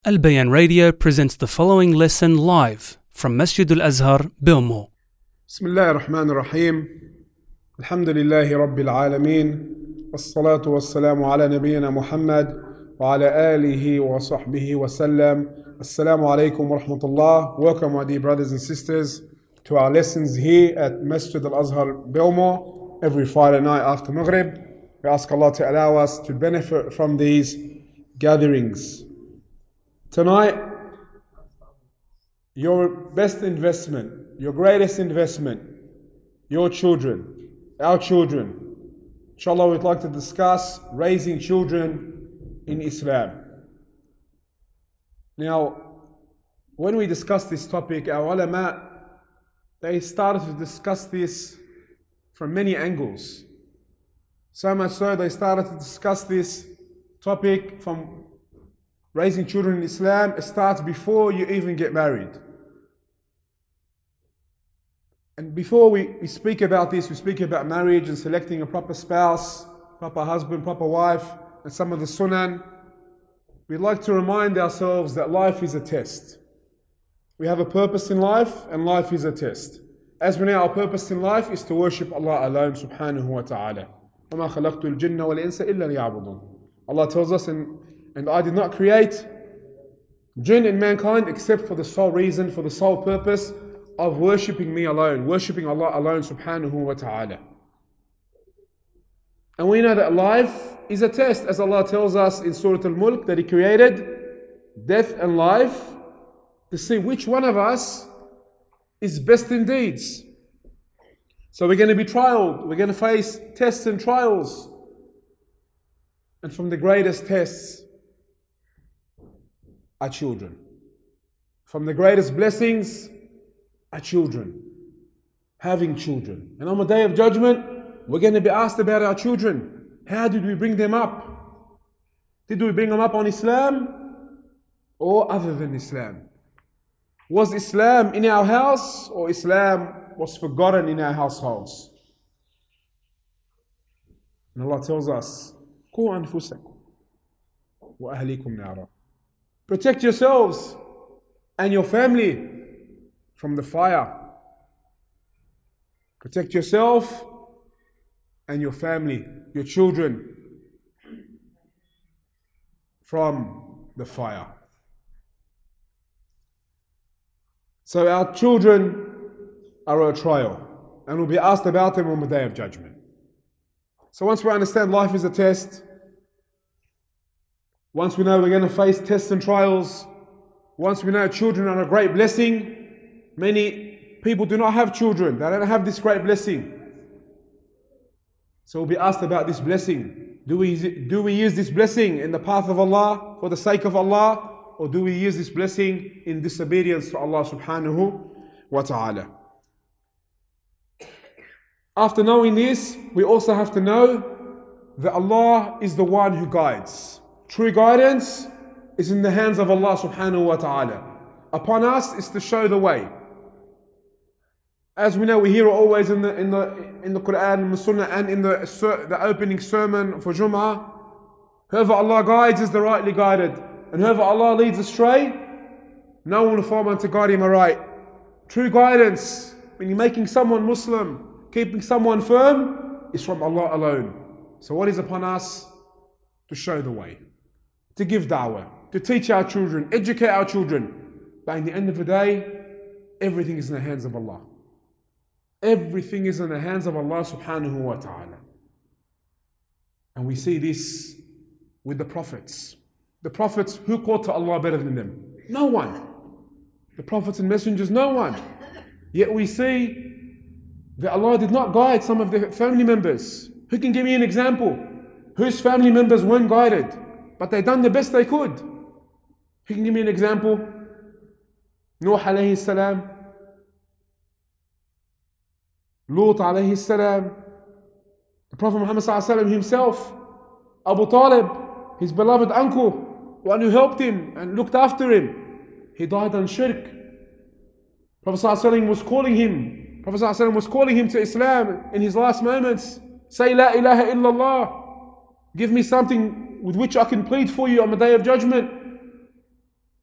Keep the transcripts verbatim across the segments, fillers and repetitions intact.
Al Bayan Radio presents the following lesson live from Masjid Al Azhar, Bilmo. بسم الله الرحمن الرحيم الحمد لله رب العالمين والصلاة والسلام على نبينا محمد وعلى آله وصحبه وسلم. Assalamu alaikum wa rahmatullah. Welcome, my dear brothers and sisters, to our lessons here at Masjid Al Azhar, Bilmo, every Friday night after Maghrib. We ask Allah to allow us to benefit from these gatherings. Tonight, your best investment, your greatest investment, your children, our children. Inshallah, we'd like to discuss raising children in Islam. Now, when we discuss this topic, our ulama, they started to discuss this from many angles. So much so, they started to discuss this topic from raising children in Islam. It starts before you even get married. And before we, we speak about this, we speak about marriage and selecting a proper spouse, proper husband, proper wife, and some of the sunan. We'd like to remind ourselves that life is a test. We have a purpose in life, and life is a test. As we know, our purpose in life is to worship Allah alone, subhanahu wa ta'ala. وَمَا خَلَقْتُ الْجِنَّ وَالْإِنسَ إِلَّا لِيَعْبُدُونَ. Allah tells us, and, and I did not create jinn and mankind except for the sole reason, for the sole purpose of worshipping me alone, worshipping Allah alone, subhanahu wa ta'ala. And we know that life is a test, as Allah tells us in Surah Al-Mulk, that He created death and life to see which one of us is best in deeds. So we're going to be trialed, we're going to face tests and trials. And from the greatest tests are children. From the greatest blessings are children. Having children. And on the Day of Judgment, we're going to be asked about our children. How did we bring them up? Did we bring them up on Islam or other than Islam? Was Islam in our house or Islam was forgotten in our households? And Allah tells us, قُوا أَنفُسَكُمْ وَأَهْلِيكُمْ نَارًا. Protect yourselves and your family from the fire. Protect yourself and your family, your children, from the fire. So our children are a trial, and we'll be asked about them on the Day of Judgment. So once we understand life is a test, once we know we're going to face tests and trials, once we know children are a great blessing, many people do not have children, they don't have this great blessing. So we'll be asked about this blessing. Do we, do we use this blessing in the path of Allah, for the sake of Allah, or do we use this blessing in disobedience to Allah subhanahu wa ta'ala? After knowing this, we also have to know that Allah is the one who guides. True guidance is in the hands of Allah subhanahu wa ta'ala. Upon us is to show the way. As we know, we hear it always in the in the in the Quran, in the Sunnah, and in the the opening sermon for Jum'ah. Whoever Allah guides is the rightly guided, and whoever Allah leads astray, no one will fall unto guide him aright. True guidance, when you're making someone Muslim, keeping someone firm, is from Allah alone. So what is upon us? To show the way, to give da'wah, to teach our children, educate our children. But in the end of the day, everything is in the hands of Allah. Everything is in the hands of Allah subhanahu wa ta'ala. And we see this with the prophets. The prophets, who called to Allah better than them? No one. The prophets and messengers, no one. Yet we see that Allah did not guide some of their family members. Who can give me an example? Whose family members weren't guided, but they done the best they could? Who can give me an example? Nuh alayhi salam, Lut alayhi salam, the Prophet Muhammad sallallahu alayhi wa sallam himself, Abu Talib, his beloved uncle, one who helped him and looked after him, he died on shirk. Prophet sallallahu alayhi wa sallam was calling him, Prophet sallallahu alayhi wa sallam was calling him to Islam in his last moments. Say La ilaha illallah. Give me something with which I can plead for you on the Day of Judgment.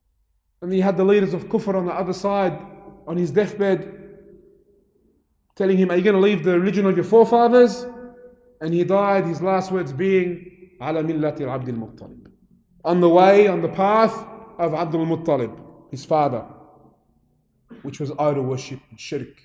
And he had the leaders of Kufr on the other side, on his deathbed, telling him, are you going to leave the religion of your forefathers? And he died, his last words being, ala millati Abdul Muttalib. On the way, on the path of Abdul Muttalib, his father, which was idol worship, shirk.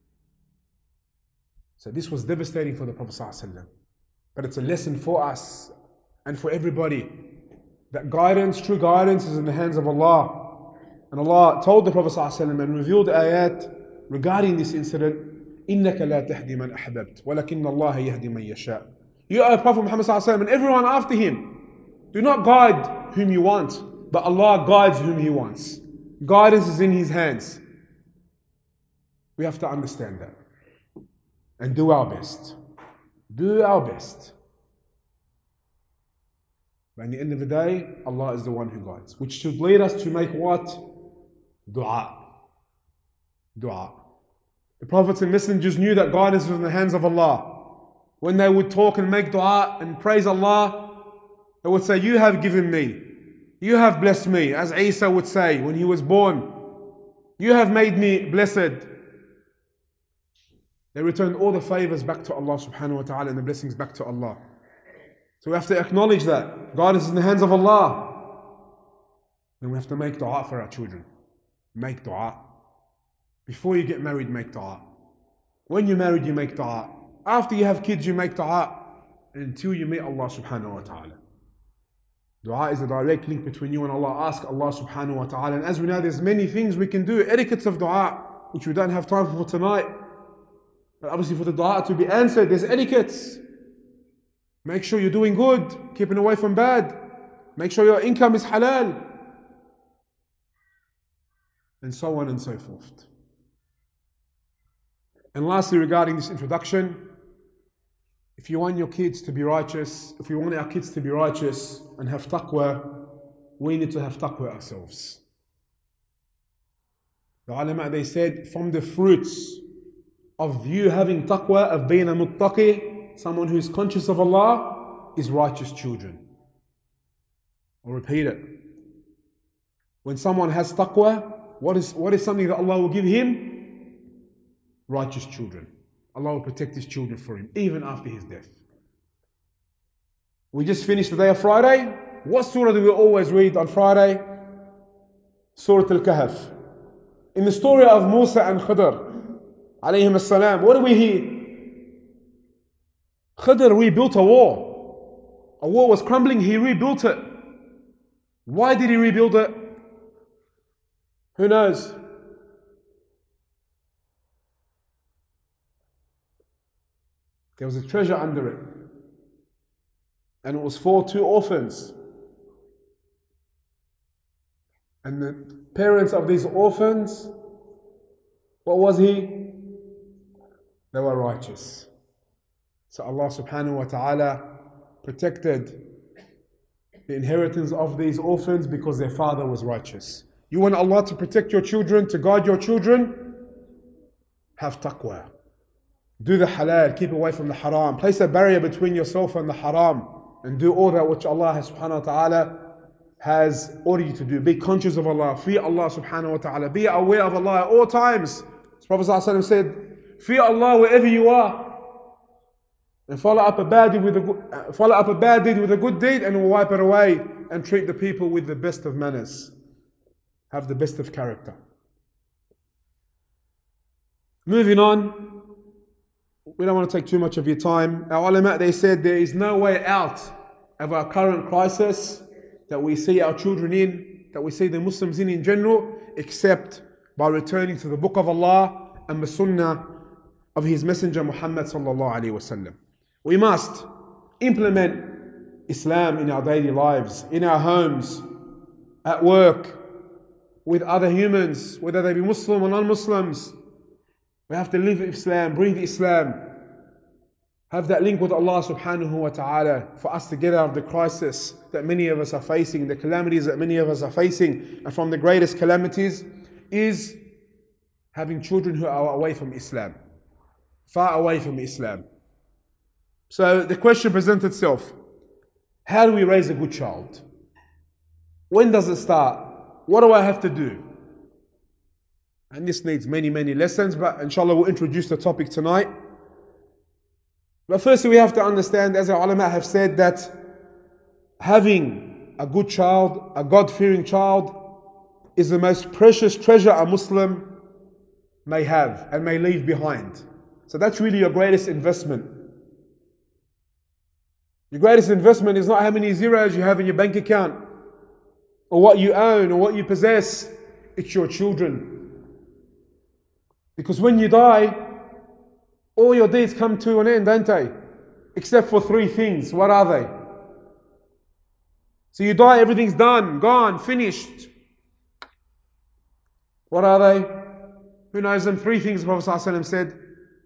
So this was devastating for the Prophet ﷺ. But it's a lesson for us and for everybody that guidance, true guidance is in the hands of Allah. And Allah told the Prophet ﷺ and revealed ayat regarding this incident, إِنَّكَ لَا تَهْدِي مَنْ أَحْبَبْتَ وَلَكِنَّ اللَّهَ يَهْدِي مَنْ يَشَاءُ. You are Prophet Muhammad ﷺ and everyone after him. Do not guide whom you want, but Allah guides whom He wants. Guidance is in His hands. We have to understand that and do our best. Do our best. But at the end of the day, Allah is the one who guides, which should lead us to make what? Dua. Dua. The prophets and messengers knew that guidance was in the hands of Allah. When they would talk and make dua and praise Allah, they would say, you have given me, you have blessed me, as Isa would say when he was born. You have made me blessed. They returned all the favors back to Allah subhanahu wa ta'ala and the blessings back to Allah. So we have to acknowledge that guidance is in the hands of Allah. And we have to make dua for our children. Make dua. Before you get married, make dua. When you're married, you make dua. After you have kids, you make dua. Until you meet Allah subhanahu wa ta'ala. Dua is a direct link between you and Allah. Ask Allah subhanahu wa ta'ala. And as we know, there's many things we can do. Etiquettes of dua, which we don't have time for tonight. But obviously for the dua to be answered, there's etiquettes. Make sure you're doing good, keeping away from bad. Make sure your income is halal. And so on and so forth. And lastly, regarding this introduction, if you want your kids to be righteous, if we want our kids to be righteous and have taqwa, we need to have taqwa ourselves. The ulama, they said, from the fruits of you having taqwa, of being a muttaqi, someone who is conscious of Allah, is righteous children. I'll repeat it. When someone has taqwa, what is, what is something that Allah will give him? Righteous children. Allah will protect His children for him, even after his death. We just finished the day of Friday. What surah do we always read on Friday? Surah Al-Kahf. In the story of Musa and Khidr, alayhim as-salam, what do we hear? Khidr rebuilt a wall. A wall was crumbling, he rebuilt it. Why did he rebuild it? Who knows? There was a treasure under it. And it was for two orphans. And the parents of these orphans, what was he? They were righteous. So Allah subhanahu wa ta'ala protected the inheritance of these orphans because their father was righteous. You want Allah to protect your children, to guide your children? Have taqwa. Do the halal, keep away from the haram. Place a barrier between yourself and the haram. And do all that which Allah subhanahu wa ta'ala has ordered you to do. Be conscious of Allah. Fear Allah subhanahu wa ta'ala. Be aware of Allah at all times. As Prophet ﷺ said, fear Allah wherever you are. And follow up a bad deed with a good, follow up a bad deed with a good deed, and will wipe it away. And treat the people with the best of manners. Have the best of character. Moving on. We don't want to take too much of your time. Our ulama, they said there is no way out of our current crisis that we see our children in, that we see the Muslims in in general, except by returning to the Book of Allah and the Sunnah of His Messenger Muhammad sallallahu alaihi wasallam. We must implement Islam in our daily lives, in our homes, at work, with other humans, whether they be Muslim or non-Muslims. We have to live Islam, breathe Islam, have that link with Allah subhanahu wa ta'ala for us to get out of the crisis that many of us are facing, the calamities that many of us are facing. And from the greatest calamities is having children who are away from Islam, far away from Islam. So the question presents itself, how do we raise a good child? When does it start? what do I have to do? And this needs many, many lessons, but inshallah we'll introduce the topic tonight. But firstly, we have to understand, as our ulama have said, that having a good child, a God-fearing child, is the most precious treasure a Muslim may have and may leave behind. So that's really your greatest investment. Your greatest investment is not how many zeros you have in your bank account, or what you own, or what you possess. It's your children. Because when you die, all your deeds come to an end, don't they? Except for three things. What are they? So you die, everything's done, gone, finished. What are they? Who knows them? Three things the Prophet ﷺ said.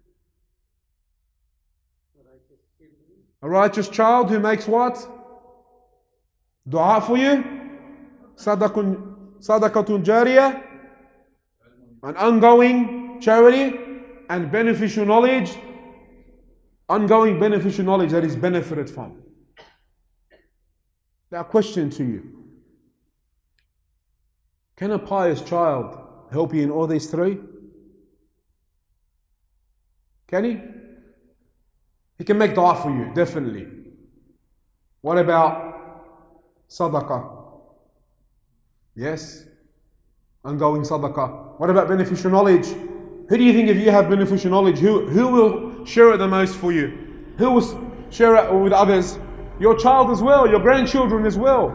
A righteous child who makes what? Dua for you. Sadaqatun jariyah. An ongoing charity. And beneficial knowledge. Ongoing beneficial knowledge that is benefited from. Now, a question to you. Can a pious child help you in all these three? Can he? He can make dua for you, definitely. What about sadaqah? Yes. Ongoing sadaqah. What about beneficial knowledge? Who do you think, if you have beneficial knowledge, who, who will share it the most for you? Who will share it with others? Your child as well, your grandchildren as well.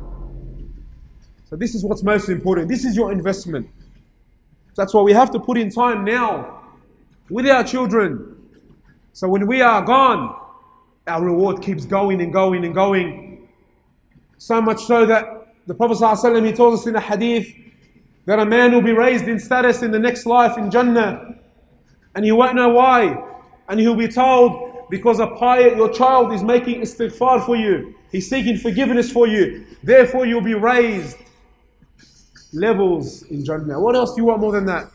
So this is what's most important. This is your investment. That's why we have to put in time now with our children. So when we are gone, our reward keeps going and going and going. So much so that the Prophet ﷺ, he told us in a hadith that a man will be raised in status in the next life in Jannah, and he won't know why. And he'll be told, because a pious, your child is making istighfar for you. He's seeking forgiveness for you. Therefore you'll be raised levels in Jannah. What else do you want more than that?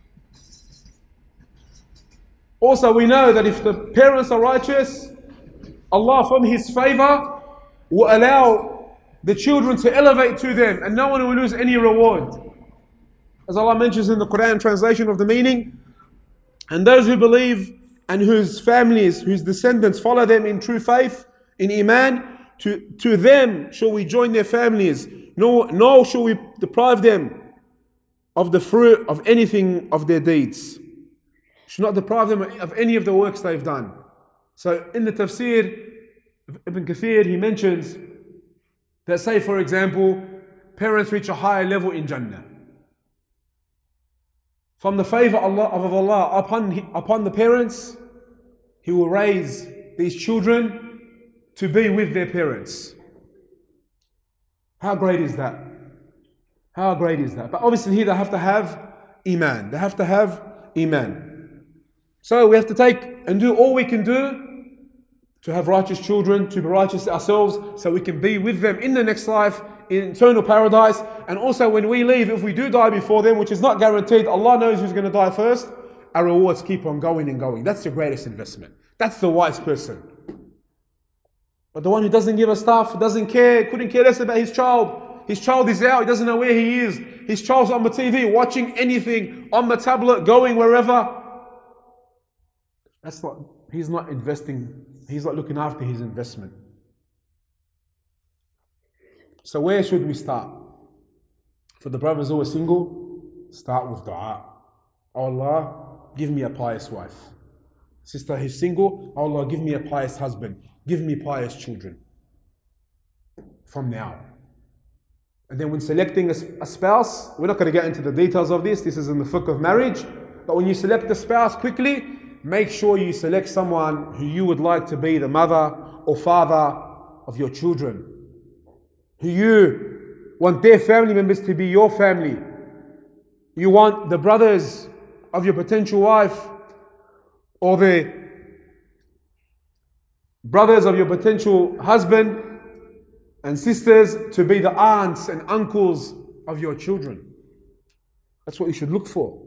Also, we know that if the parents are righteous, Allah from His favor will allow the children to elevate to them, and no one will lose any reward. As Allah mentions in the Quran translation of the meaning, and those who believe and whose families, whose descendants follow them in true faith, in Iman, to, to them shall we join their families, nor, nor shall we deprive them of the fruit of anything of their deeds. Should not deprive them of any of the works they've done. So in the tafsir, Ibn Kathir, he mentions that, say for example, parents reach a higher level in Jannah. From the favor Allah, of Allah upon, upon the parents, He will raise these children to be with their parents. How great is that? How great is that? But obviously here they have to have Iman. They have to have Iman. So we have to take and do all we can do to have righteous children, to be righteous ourselves, so we can be with them in the next life, in eternal paradise. And also when we leave, if we do die before them, which is not guaranteed, Allah knows who's going to die first, our rewards keep on going and going. That's your greatest investment. That's the wise person. But the one who doesn't give a stuff, doesn't care, couldn't care less about his child. His child is out, he doesn't know where he is. His child's on the T V, watching anything, on the tablet, going wherever. That's not, he's not investing, he's not looking after his investment. So where should we start? For the brothers who are single, start with dua. Oh Allah, give me a pious wife. Sister who's single, oh Allah, give me a pious husband. Give me pious children. From now. And then when selecting a, a spouse, we're not going to get into the details of this, this is in the fiqh of marriage, but when you select a spouse quickly, make sure you select someone who you would like to be the mother or father of your children. Who you want their family members to be your family. You want the brothers of your potential wife or the brothers of your potential husband and sisters to be the aunts and uncles of your children. That's what you should look for.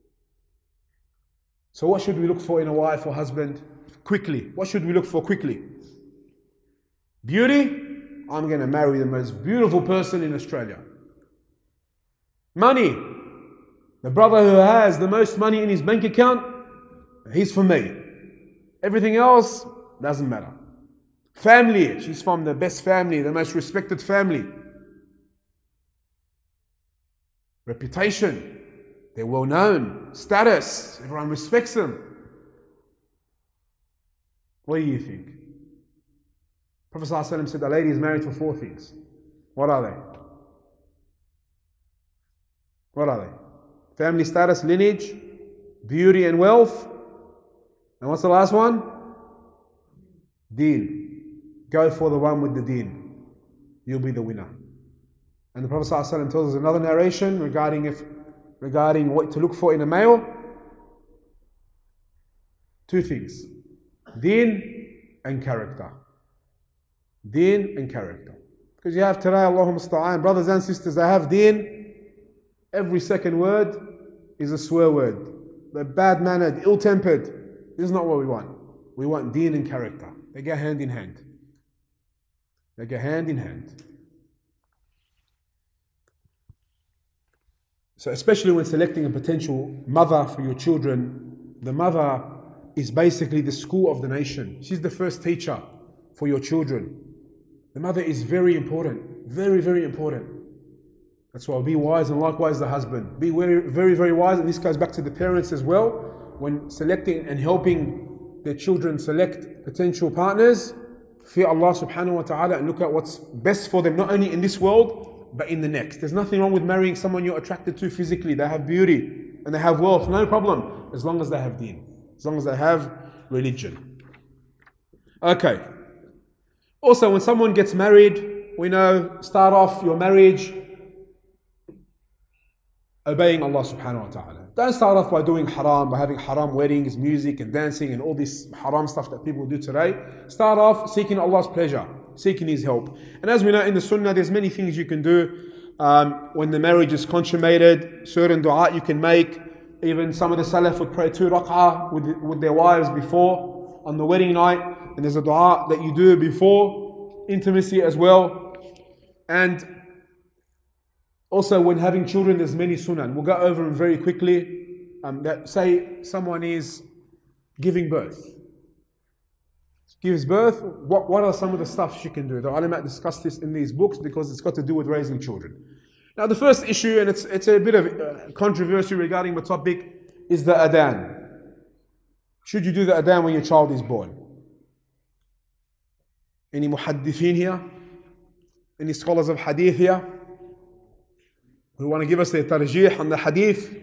So what should we look for in a wife or husband? Quickly. What should we look for quickly? Beauty? I'm going to marry the most beautiful person in Australia. Money. The brother who has the most money in his bank account, he's for me. Everything else doesn't matter. Family. She's from the best family, the most respected family. Reputation. They're well known. Status. Everyone respects them. What do you think? Prophet ﷺ said a lady is married for four things. What are they? What are they? Family status, lineage, beauty and wealth. And what's the last one? Deen. Go for the one with the deen. You'll be the winner. And the Prophet ﷺ tells us another narration regarding if regarding what to look for in a male. Two things. Deen and character. Deen and character. Because you have today, Allahumma musta'an, brothers and sisters, they have deen. Every second word is a swear word. They're bad-mannered, ill-tempered. This is not what we want. We want deen and character. They go hand in hand. They go hand in hand. So especially when selecting a potential mother for your children, the mother is basically the school of the nation. She's the first teacher for your children. The mother is very important. Very, very important. That's why be wise, and likewise the husband. Be very, very, very wise, and this goes back to the parents as well. When selecting and helping their children select potential partners, fear Allah subhanahu wa ta'ala and look at what's best for them, not only in this world, but in the next. There's nothing wrong with marrying someone you're attracted to physically. They have beauty and they have wealth, no problem, as long as they have deen, as long as they have religion. Okay. Also, when someone gets married, we know, start off your marriage obeying Allah subhanahu wa ta'ala. Don't start off by doing haram, by having haram weddings, music and dancing and all this haram stuff that people do today. Start off seeking Allah's pleasure, seeking His help. And as we know in the Sunnah, there's many things you can do um, when the marriage is consummated. Certain dua you can make. Even some of the Salaf would pray two rak'ah with, with their wives before on the wedding night. And there's a dua that you do before intimacy as well. And also, when having children, there's many sunan. We'll go over them very quickly. Um, that say someone is giving birth. Gives birth, what, what are some of the stuff she can do? The ulama discuss this in these books because it's got to do with raising children. Now, the first issue, and it's, it's a bit of uh, controversy regarding the topic, is the adhan. Should you do the adhan when your child is born? Any muhaddithin here? Any scholars of hadith here? Who want to give us their tarjih on the hadith?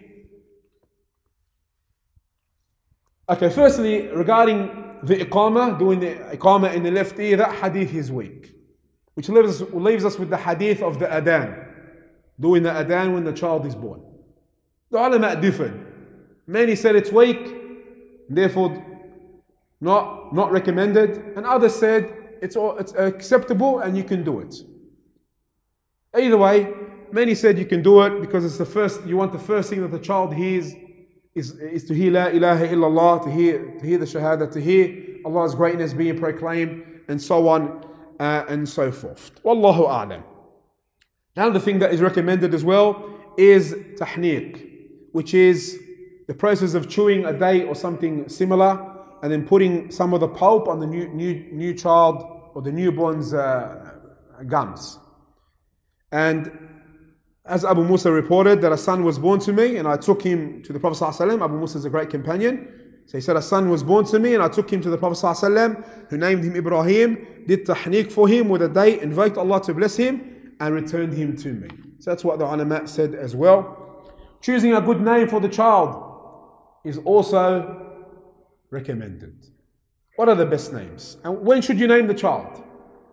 Okay, firstly, regarding the iqamah, doing the iqamah in the left ear, that hadith is weak. Which leaves us, leaves us with the hadith of the adhan. Doing the adhan when the child is born. The ulama differed. Many said it's weak, therefore not, not recommended. And others said it's, it's acceptable and you can do it. Either way, many said you can do it because it's the first, you want the first thing that the child hears is, is to hear La ilaha illallah, to hear, to hear the shahada, to hear Allah's greatness being proclaimed, and so on uh, and so forth. Wallahu a'lam. Another thing that is recommended as well is tahniq, which is the process of chewing a date or something similar and then putting some of the pulp on the new, new, new child or the newborn's uh, gums. And as Abu Musa reported, that a son was born to me and I took him to the Prophet ﷺ. Abu Musa is a great companion. So he said, a son was born to me and I took him to the Prophet ﷺ, who named him Ibrahim, did tahniq for him with a date, invoked Allah to bless him and returned him to me. So that's what the ulama said as well. Choosing a good name for the child is also recommended. What are the best names? And when should you name the child?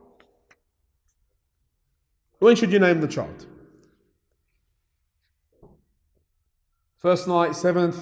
When should you name the child? First night, seventh.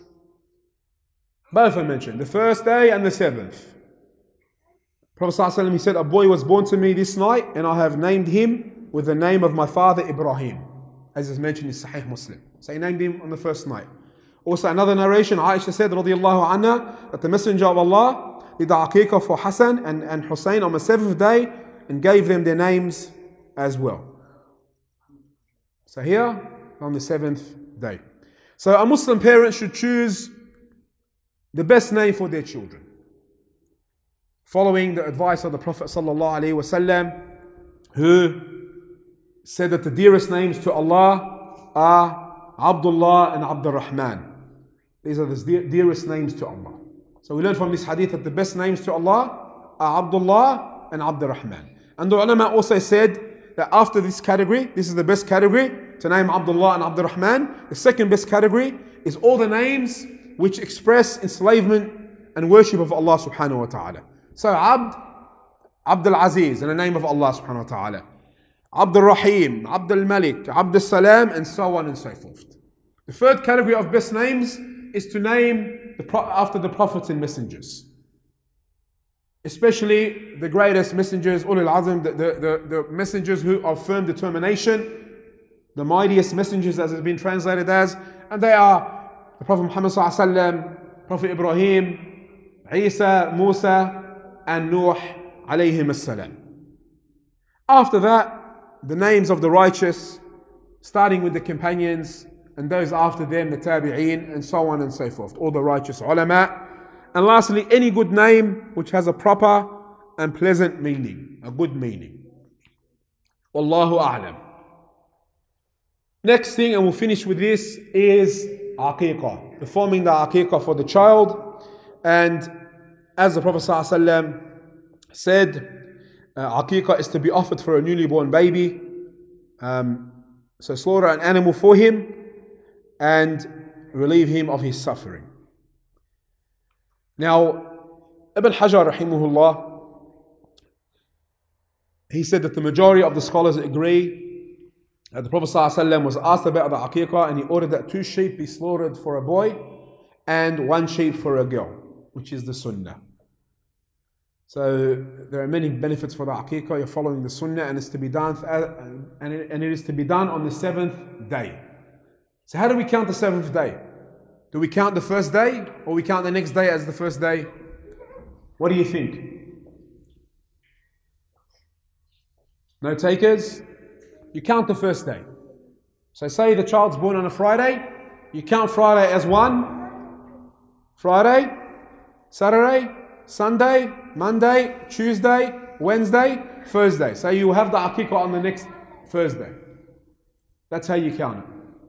Both are mentioned. The first day and the seventh. Prophet ﷺ, he said, a boy was born to me this night and I have named him with the name of my father Ibrahim. As is mentioned in Sahih Muslim. So he named him on the first night. Also another narration, Aisha said, radiyallahu anha, that the Messenger of Allah did the aqiqah for Hassan and, and Hussein on the seventh day and gave them their names as well. So here, on the seventh day. So a Muslim parent should choose the best name for their children, following the advice of the Prophet sallallahu alaihi wasallam, who said that the dearest names to Allah are Abdullah and Abdul Rahman. These are the dearest names to Allah. So we learn from this hadith that the best names to Allah are Abdullah and Abdul Rahman. And the ulama also said that after this category, this is the best category, to name Abdullah and Abdul Rahman. The second best category is all the names which express enslavement and worship of Allah subhanahu wa ta'ala. So Abd, Abdul Aziz, in the name of Allah subhanahu wa ta'ala. Abdul Rahim, Abdul Malik, Abdul Salam, and so on and so forth. The third category of best names is to name the, after the prophets and messengers, especially the greatest messengers, Ulul Azm, the, the, the, the messengers who are firm determination, the mightiest messengers as has been translated as, and they are the Prophet Muhammad sallallahu alaihi wasallam, Prophet Ibrahim, Isa, Musa, and Nuh alayhim as-salam. After that, the names of the righteous, starting with the companions, and those after them, the tabi'een, and so on and so forth, all the righteous ulama. And lastly, any good name which has a proper and pleasant meaning, a good meaning. Wallahu a'lam. Next thing, and we'll finish with this, is aqiqah, performing the aqiqah for the child. And as the Prophet ﷺ said, uh, aqiqah is to be offered for a newly born baby. Um, so slaughter an animal for him and relieve him of his suffering. Now, Ibn Hajar rahimahullah, he said that the majority of the scholars agree that the Prophet ﷺ was asked about the aqiqah, and he ordered that two sheep be slaughtered for a boy and one sheep for a girl, which is the sunnah. So there are many benefits for the aqiqah. You're following the sunnah, and it's to be done, and it, and it is to be done on the seventh day. So how do we count the seventh day? Do we count the first day, or we count the next day as the first day? What do you think? No takers? You count the first day. So say the child's born on a Friday, you count Friday as one, Friday, Saturday, Sunday, Monday, Tuesday, Wednesday, Thursday. So you will have the aqiqah on the next Thursday. That's how you count it.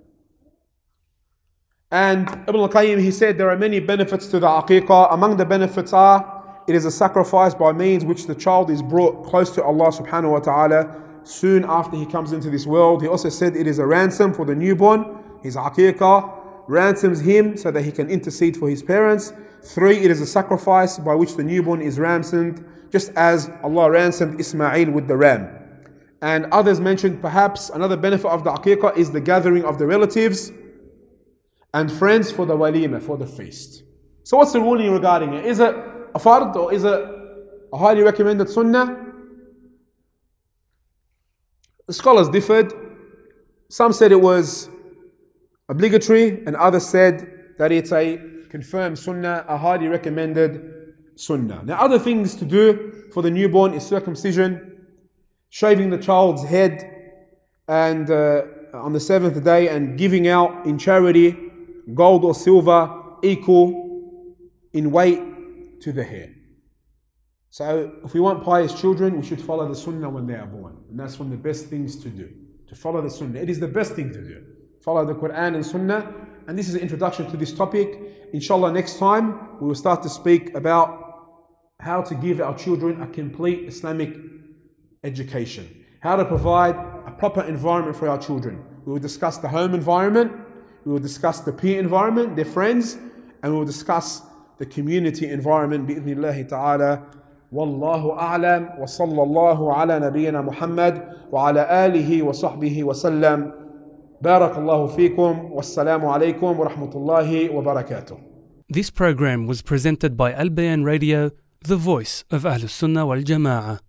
And Ibn al-Qayyim, he said there are many benefits to the aqiqah. Among the benefits are, it is a sacrifice by means which the child is brought close to Allah subhanahu wa ta'ala soon after he comes into this world. He also said it is a ransom for the newborn. His aqiqah ransoms him so that he can intercede for his parents. Three, it is a sacrifice by which the newborn is ransomed, just as Allah ransomed Ismail with the ram. And others mentioned perhaps another benefit of the aqiqah is the gathering of the relatives and friends for the walima, for the feast. So what's the ruling regarding it? Is it a fard or is it a highly recommended sunnah? The scholars differed. Some said it was obligatory, and others said that it's a confirmed sunnah, a highly recommended sunnah. Now, other things to do for the newborn is circumcision, shaving the child's head, and uh, on the seventh day, and giving out in charity gold or silver equal in weight to the hair. So if we want pious children, we should follow the sunnah when they are born. And that's one of the best things to do, to follow the sunnah. It is the best thing to do. Follow the Quran and sunnah. And this is an introduction to this topic. Inshallah, next time we will start to speak about how to give our children a complete Islamic education. How to provide a proper environment for our children. We will discuss the home environment. We will discuss the peer environment, their friends. And we will discuss the community environment, bi'idhnillahi ta'ala. والله أعلم وصلى الله على نبينا محمد وعلى آله وصحبه وسلم بارك الله فيكم والسلام عليكم ورحمة الله وبركاته. This program was presented by Al Bayan Radio, the voice of Ahlus Sunnah wal Jama'ah.